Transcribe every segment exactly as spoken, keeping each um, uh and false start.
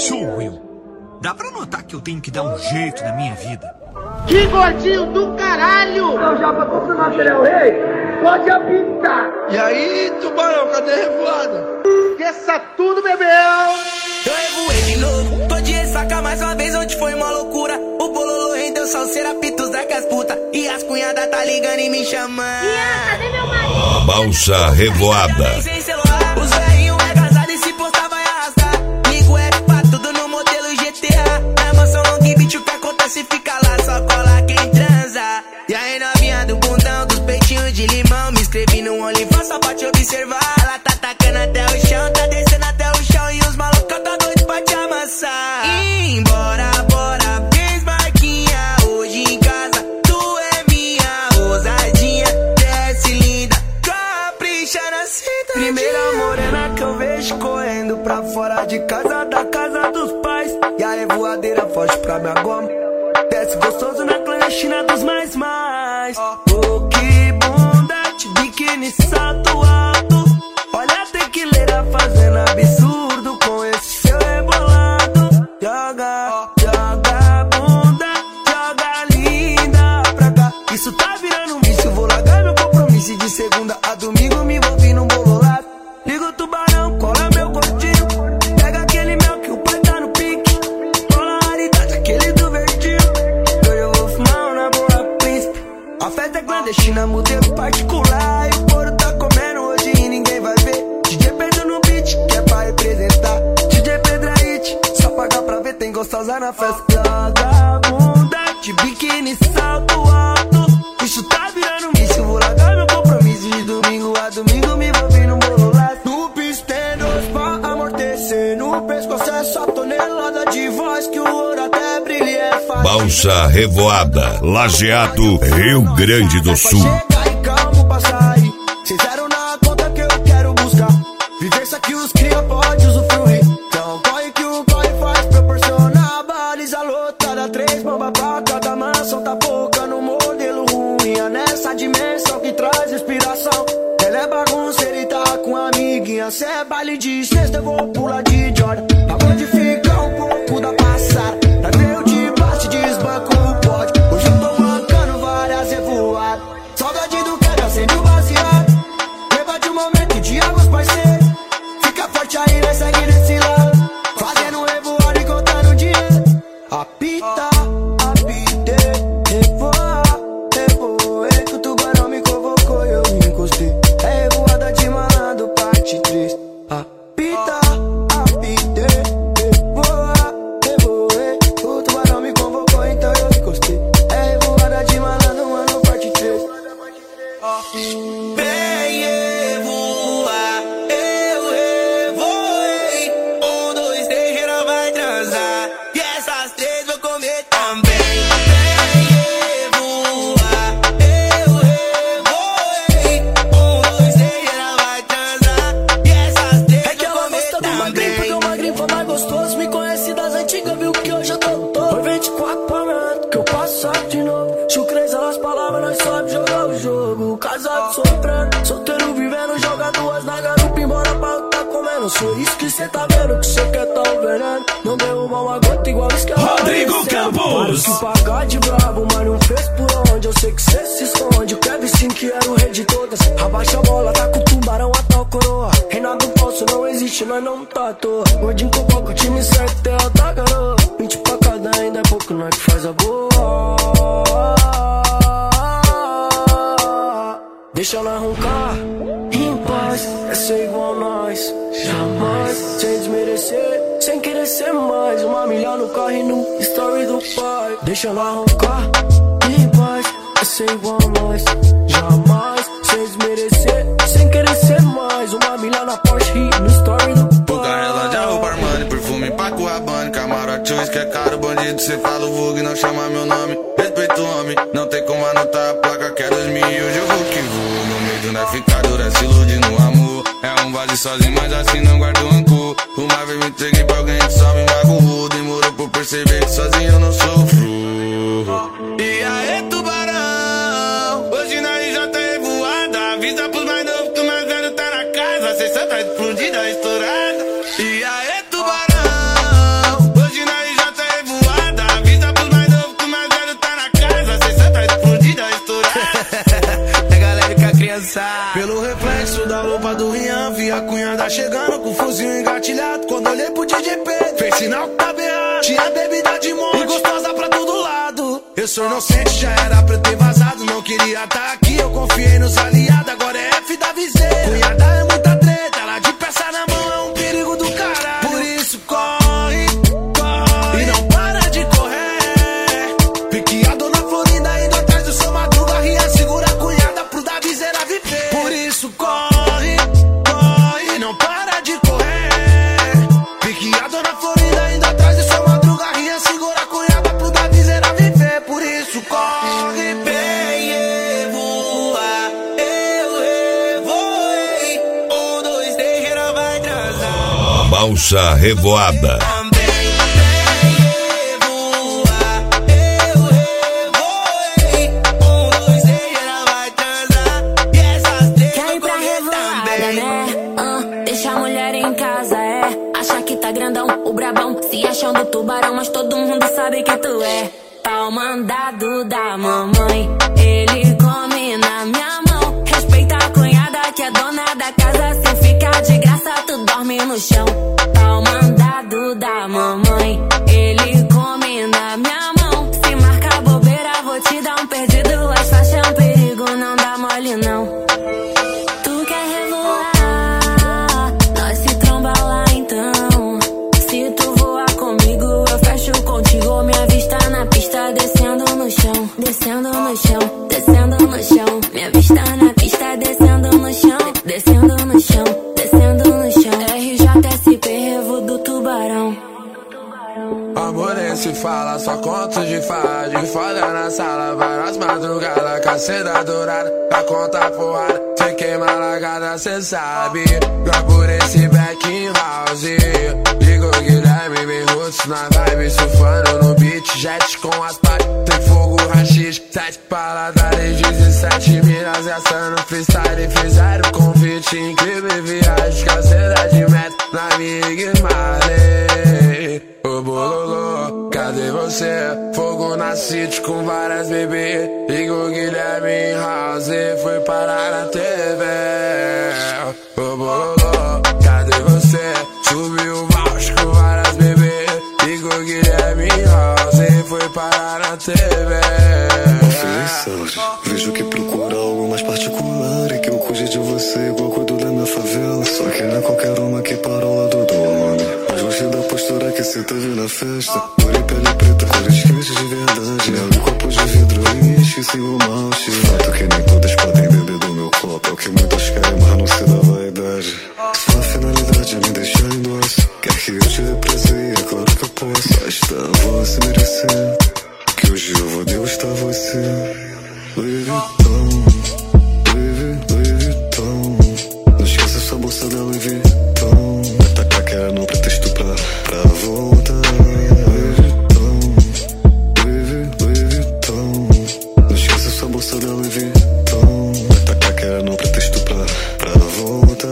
Sou eu. Dá pra notar que eu tenho que dar um jeito na minha vida. Que gordinho do caralho! Então já pra confirmar que ele é o rei, pode apitar. E aí, tubarão, cadê a revoada? Esqueça tudo, bebeu! Eu revoei de novo, tô de ressaca mais uma vez, onde foi uma loucura. O bololô rendeu salseira, pitos da casputa. E as cunhadas tá ligando e me chamando. Ian, cadê meu marido? Balsa Revoada. Os velhinhos é casado e se postar vai arrastar. Ligo F pra tudo no modelo G T A. Na mansão long beat, o que acontece fica lá, só cola quem transa. E aí novinha do bundão, dos peitinhos de limão. Me inscrevi no OnlyFans só pra te observar. Ela tá tacando até o chão, tá descendo até o chão. E os malucos tá doido pra te amassar. E embora, bora, vez Marquinha. Hoje em casa, tu é minha ousadinha. Desce linda, capricha na cinta. Primeira morena que eu vejo correndo pra fora de casa, da casa dos pais. E a revoadeira foge pra minha goma. Desce gostoso na clandestina dos mais mais. Oh, que bunda de biquíni, salto alto. Olha a tequileira fazendo absurdo com esse seu rebolado. Joga, joga bunda, joga linda pra cá. Isso tá virando um vício, vou largar meu compromisso. De segunda a domingo me envolvi num bololado. Liga o tubarão, cola meu gordinho. Pega aquele mel que o pai tá no pique. Cola a raridade, aquele do verdinho. Hoje eu vou fumar na boa príncipe. A festa é clandestina, modelo particular. E o couro tá comendo hoje e ninguém vai ver. D J Pedro no beat, que é pra representar. D J Pedraíte, só pagar pra ver, tem gostosa na festa. Joga bunda de biquíni, salto alto. Isso tá virando um vício, vou largar meu compromisso. De domingo a domingo me envolvi num bololado. No piso tem dois pra amortecer. No pescoço é só tonelada de voz que o ouro até brilha é fácil. Balsa Revoada, Lajeado, Rio Grande do Sul. Chegar e calmo pra sair. Sincero na conta que eu quero buscar. Vivência que os cria pode usufruir. Então corre que o corre faz proporcionar. Baliza lotada, três bombas pra cada mansão. Tá pouca no modelo ruim. É nessa dimensão que traz inspiração. Ela é bagunceira e tá com a amiguinha. Cê é baile de sexta, eu vou pular de Jordan. Pra modificar um pouco da passada. Pra ver o de baixo, desbanco o pódio. Hoje eu tô mancando várias revoadas. Saudade do que acende o baseado. Leva de um momento de águas, parceiro. Fica forte aí, né? Segue desse lado. Fazendo revoada e contando dinheiro. Apita, apite, revoa, revoei. Que o tubarão me convocou e eu me encostei. É revoada de malandro, parte três. Apita, apite, revoa, revoei. O tubarão me convocou, então eu me encostei. É revoada de malandro, mano, parte três. Vem revoar, eu revoei. Um, dois, três, geral vai transar. E essas três vou comer também. Vem revoar, eu revoei. Um, dois, três, geral vai transar. E essas três vou comer também. Porque o magrinho foi mais gostoso. Me conhece das antigas, viu que hoje eu tô todo. Foi vinte e quatro pra mim, que eu passo de novo. Chucreza nas palavras, nós sobe jogar o jogo. Casado sofrendo, solteiro vivendo. Joga duas na garupa, embora pra o tá comendo. Sou isso que cê tá vendo, que cê quer tá o veneno. Não derruba uma gota igual isso que é Rodrigo Campos. Que pagar de brabo, mas não fez por onde. Eu sei que cê se esconde. O Kevin sim que era o rei de todas. Abaixa a bola, tá com o tubarão a tal coroa. Reinado falso não existe, nós não tá à toa. Gordinho com pouco, o time certo, tem alta garoa. vinte pra cada, ainda é pouco, nós que faz a boa. Deixa ela roncar em paz, é ser igual a nós. Jamais, sem desmerecer, sem querer ser mais. Uma milha no carro e no story do pai. Deixa ela roncar em paz, é ser igual a nós. Jamais, sem desmerecer, sem querer ser mais. Uma milha na Porsche e no story do pai. O Garelândia, roupa Armani, perfume Paco Rabanne. Camarote, que é caro, bandido, cê fala o vulgo e não chama meu nome. Respeito o homem, não tem como anotar a placa que é dois mil e hoje eu vou que vou. No meio não é ficar dura, se ilude no amor. É um vale sozinho, mas assim não guardo rancor. Uma vez me entreguei pra alguém que só me magoou. Demorou pra perceber que sozinho eu não sofro. E aí, tubarão, hoje nós já tá revoada. Avisa pros mais novos que o mais velho tá na casa. A sessão tá explodida, estourada. E aí, tubarão, Cunhada chegando com o fuzil engatilhado. Quando olhei pro D J P, fez sinal que tava errado. Tinha bebida de monte e gostosa pra todo lado. Eu sou inocente, já era pra eu ter vazado. Não queria estar aqui, eu confiei nos aliados. Agora é F da viseira. Cunhada é muita treta, ela de peça na mão é um perigo do caralho. Por isso corre, corre e não para de correr. Pique a dona Florinda indo atrás do seu Madruga. Ria, segura a cunhada pro da viseira viver. Por isso corre, corre e não para de correr. Pique a dona Florinda indo atrás do seu Madruga. Ria, segura a cunhada pro da viseira viver. Por isso corre, bem, voa, eu revoei. Um, dois, três, ela vai transar. Balsa Revoada. Se achando tubarão, mas todo mundo sabe que tu é pau mandado da mamãe. Ele come na minha mão. Respeita a cunhada que é dona da casa. Se ficar de graça, tu dorme no chão. Pau mandado da mamãe. Ele come na minha mão. Se marcar bobeira, vou te dar um perdido. As faixas é um perigo, não dá mole não. Tu quer revoar, nós se tromba lá então. Se tu voar comigo, eu fecho contigo. Minha vista na pista, descendo no chão, descendo no chão, descendo no chão. Minha vista na pista, descendo no chão, descendo no chão, descendo no chão. R J S P, Revo do Tubarão. Amor nem se fala, só conto de fada. De foda na sala, várias madrugadas. Caceta dourada, pra contar porrada. Cê queima largada, cê sabe. Lá por esse back in house. Ligo Guilherme, bem roots na vibe. Surfando no beat, jet com as partes. Tem fogo, rachis, sete paladares. Dezessete minas assando freestyle. Fizeram convite, incrível viagem. Caceta de metro na minha Marley. Ô bololô, cadê você? Fogo na city com várias bebês. Ligo Guilherme House, foi parar na T V. Ô bololô, cadê você? Subiu o voucher com várias bebês. Ligo Guilherme House, foi parar na T V. Ofereça, vejo que procura algo mais particular. E que eu cuide de você igual cuido da minha favela. Só que não é qualquer uma que para ao lado do homem. Mas gostei da postura que cê teve na festa. Cor e pele preta, cores quentes de verdade. Mel e copo de vidro e esqueci o malte. Fato que nem todas podem beber do meu copo. É o que muitos querem, mas não se dá vaidade. Sua finalidade é me deixar em dose. Quer que eu te represente, é claro que eu posso. Está você merecer, que hoje eu vou degustar você. Louis Vuitton, Louis, Louis Vuitton. Não esqueça sua bolsa da Louis Vuitton. Atacar que era no pretexto pra, pra voltar. Louis Vuitton, Louis, Louis Vuitton. Não esqueça sua bolsa da Louis Vuitton. Atacar que era no pretexto pra, pra voltar.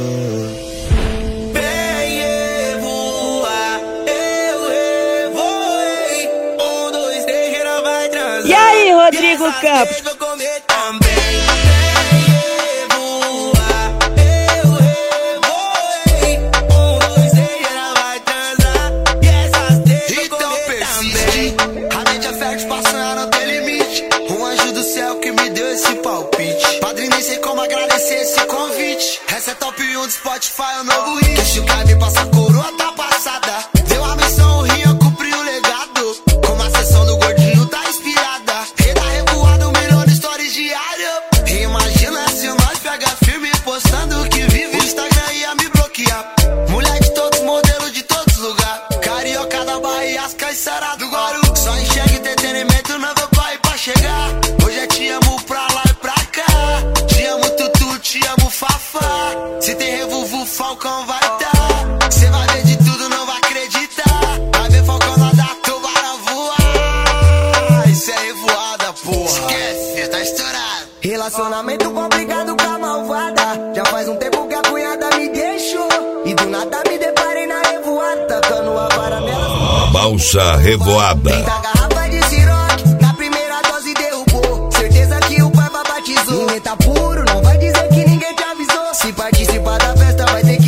Bem, voa, eu revoei. Um, dois, três, ela vai transar. E aí, Rodrigo Campos? Vou comer também. Bem, voa, eu revoei. Um, dois, três, ela vai transar. E essas três vou comer também. A mente é fértil, passando não tem limite. Um anjo do céu que me deu esse palpite. Padrinho, nem sei como agradecer esse convite. Essa é top um do Spotify, o novo hit. Deixa o cara me passar, coroa tá passada. Deu a missão, o Rio cumpriu o legado. Como a sessão do gordinho tá inspirada. Rei da revoada, um milhão de stories diário. Imagina se nós pega firme postando que vive. O Instagram ia me bloquear. Mulher de todos, modelo de todos lugares. Carioca da Bahia, as caiçara do Guaru. Só enxerga entretenimento, não vou correr pra chegar. Hoje é te amo pra lá e pra cá. Te amo Tutu, te amo Fafá. Se tem revolvo, Falcão vai dar. Cê vai ver de tudo, não vai acreditar. Vai ver Falcão nadar, tubarão voar. Isso é revoada, porra. Esquece, tá estourado. Relacionamento complicado com a malvada. Já faz um tempo que a cunhada me deixou. E do nada me deparei na revoada. Tacando a vara nela. Balsa Revoada. trinta garrafas de Ciroc, na primeira dose derrubou. Certeza que o pai batizou. Ninguém tá puro, não vai dizer que ninguém te avisou. Se participar da festa vai ter que tá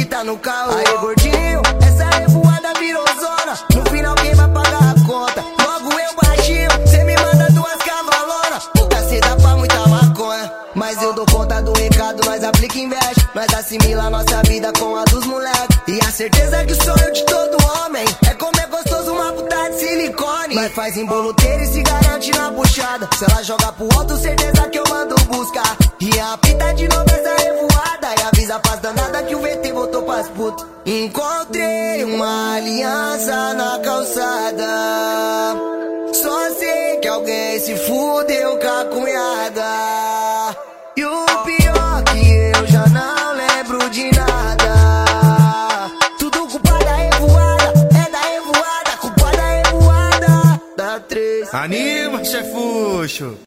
caô. Aí, gordinho, essa revoada virou zona. No final, quem vai pagar a conta? Logo eu baixinho, cê me manda duas cavalonas. Puta, cê dá pra muita maconha. Mas eu dou conta do recado, nós aplica e investe. Nós assimila nossa vida com a dos moleques. E a certeza que o sonho de todo homem é comer gostoso uma puta de silicone. Nós faz emboloteiro e se garante na puxada. Se ela joga pro alto, certeza que eu mando buscar. E a pita de novo essa revoada. E avisa pras danada que o V T voltou pras putas. Encontrei uma aliança na calçada. Só sei que alguém se fudeu com a cunhada. E o pior que eu já não lembro de nada. Tudo culpa da revoada, é da revoada, culpa da revoada. Da três. Anima, chefuxo!